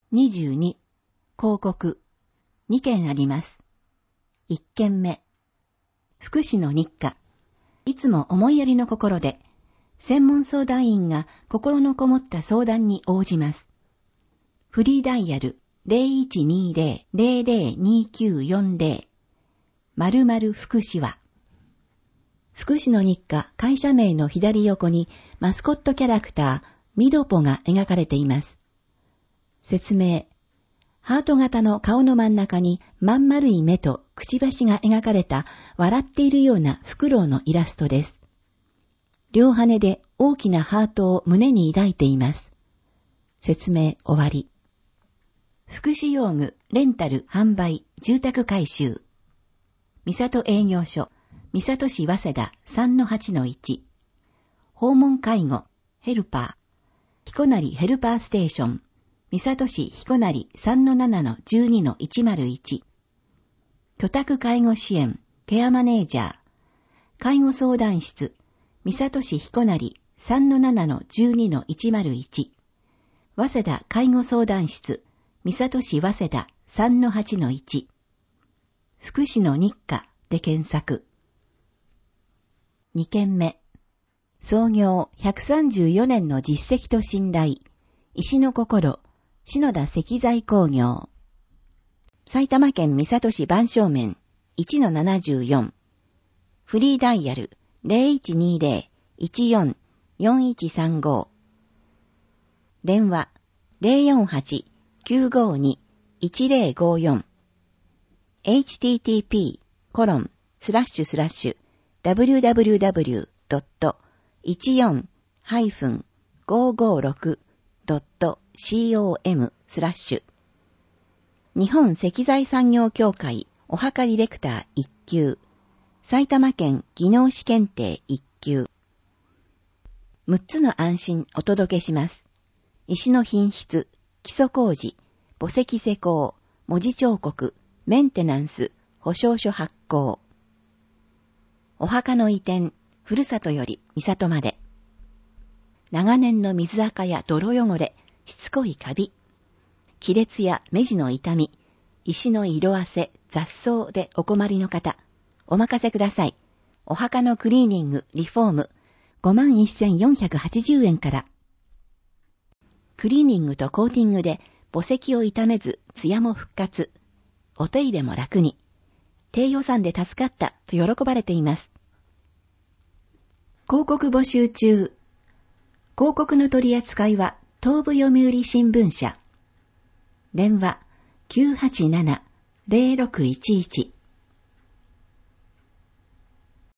22、広告。2件あります。1件目。福祉の日課。いつも思いやりの心で、専門相談員が心のこもった相談に応じます。フリーダイヤル 0120-002940 〇〇福祉は、福祉の日課会社名の左横にマスコットキャラクターミドポが描かれています。説明。ハート型の顔の真ん中にまん丸い目とくちばしが描かれた笑っているようなフクロウのイラストです。両羽で大きなハートを胸に抱いています。説明終わり。福祉用具、レンタル、販売、住宅改修。三郷営業所、三郷市早稲田 3-8-1。訪問介護、ヘルパー。彦成ヘルパーステーション。三郷市彦成 3-7-12-101。居宅介護支援、ケアマネージャー。介護相談室、三郷市彦成 3-7-12-101。早稲田介護相談室、三郷市早稲田 3-8-1。福祉の日課で検索。2件目。創業134年の実績と信頼。石の心、篠田石材工業。埼玉県三郷市番正面 1-74。フリーダイヤル 0120-14-4135。電話 048-952-1054。http://www.14-556.com/日本石材産業協会お墓ディレクター1級埼玉県技能士検定1級6つの安心お届けします。石の品質、基礎工事、墓石施工、文字彫刻、メンテナンス、保証書発行。お墓の移転、ふるさとより三郷まで。長年の水垢や泥汚れ、しつこいカビ、亀裂や目地の痛み、石の色あせ、雑草でお困りの方、お任せください。お墓のクリーニング、リフォーム、51,480円から。クリーニングとコーティングで墓石を傷めず、艶も復活。お手入れも楽に。低予算で助かったと喜ばれています。広告募集中。広告の取り扱いは東部読売新聞社。電話 987-0611